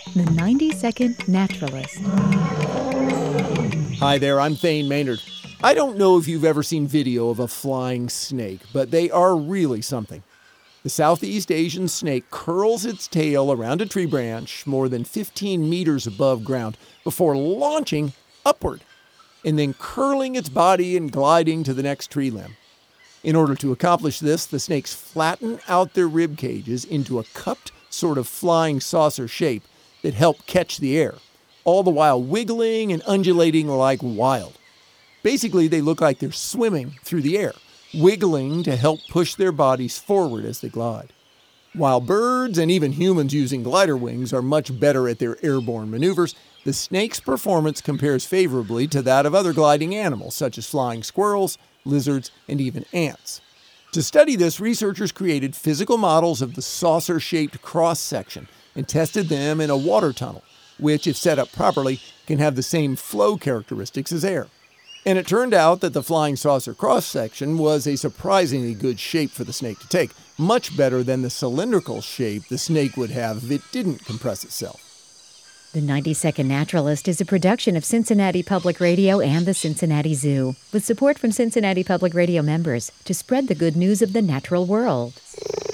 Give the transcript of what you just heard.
The 90-Second Naturalist. Hi there, I'm Thane Maynard. I don't know if you've ever seen video of a flying snake, but they are really something. The Southeast Asian snake curls its tail around a tree branch more than 15 meters above ground before launching upward and then curling its body and gliding to the next tree limb. In order to accomplish this, the snakes flatten out their rib cages into a cupped sort of flying saucer shape that help catch the air, all the while wiggling and undulating like wild. Basically, they look like they're swimming through the air, wiggling to help push their bodies forward as they glide. While birds and even humans using glider wings are much better at their airborne maneuvers, the snake's performance compares favorably to that of other gliding animals, such as flying squirrels, lizards, and even ants. To study this, researchers created physical models of the saucer-shaped cross-section and tested them in a water tunnel, which, if set up properly, can have the same flow characteristics as air. And it turned out that the flying saucer cross-section was a surprisingly good shape for the snake to take, much better than the cylindrical shape the snake would have if it didn't compress itself. The 90-Second Naturalist is a production of Cincinnati Public Radio and the Cincinnati Zoo, with support from Cincinnati Public Radio members to spread the good news of the natural world.